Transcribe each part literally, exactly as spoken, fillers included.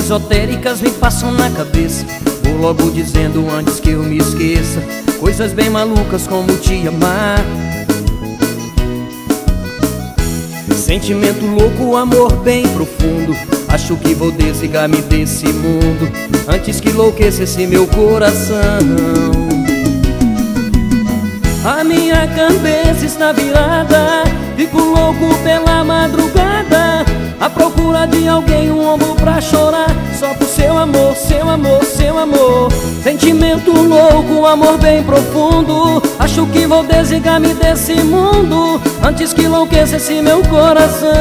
esotéricas me passam na cabeça. Vou logo dizendo antes que eu me esqueça. Coisas bem malucas como te amar. Sentimento louco, amor bem profundo. Acho que vou desligar-me desse mundo antes que enlouqueça esse meu coração. A minha cabeça está virada, fico louco pela madrugada, à procura de alguém, um ombro pra chorar, só por seu amor, seu amor, seu amor. Sentimento louco, amor bem profundo. Acho que vou desligar-me desse mundo antes que enlouqueça esse meu coração.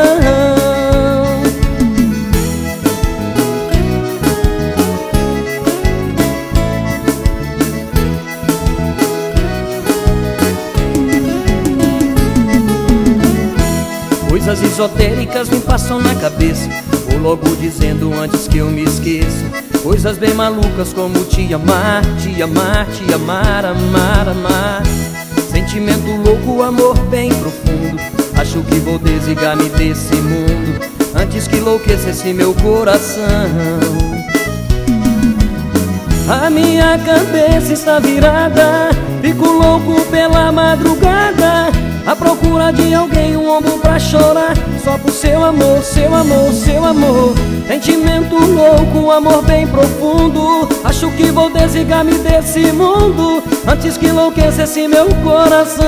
Coisas esotéricas me passam na cabeça. Vou logo dizendo antes que eu me esqueça. Coisas bem malucas como te amar, te amar, te amar, amar, amar. Sentimento louco, amor bem profundo. Acho que vou desligar-me desse mundo antes que enlouqueça esse meu coração. A minha cabeça está virada, fico louco pela madrugada, à procura de alguém, um ombro pra chorar, só por seu amor, seu amor, seu amor. Sentimento louco, amor bem profundo. Acho que vou desligar-me desse mundo antes que enlouqueça esse meu coração.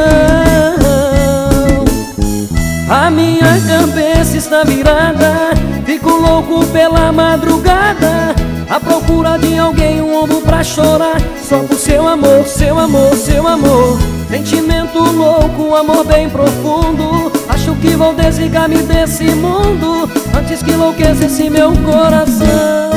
A minha cabeça está virada, fico louco pela madrugada, à procura de alguém, um ombro pra chorar, só por seu amor, seu amor, seu amor. Sentimento louco, amor bem profundo. Acho que vou desligar-me desse mundo antes que enlouqueça esse meu coração.